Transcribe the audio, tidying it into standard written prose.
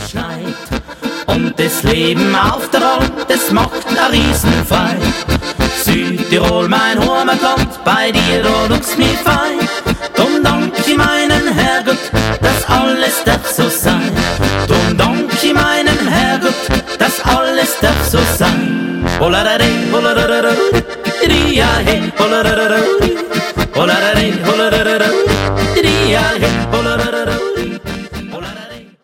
schneit und das Leben auf der Alm, das macht a Riesenfrei. Südtirol, mein Heimatland, bei dir da lugst mich fein. Drum dank ich meinem Herrgott, dass alles darf so sein. Drum dank ich meinem Herrgott, dass alles darf so sein. Holarare, holarare, ria, hey, holarare.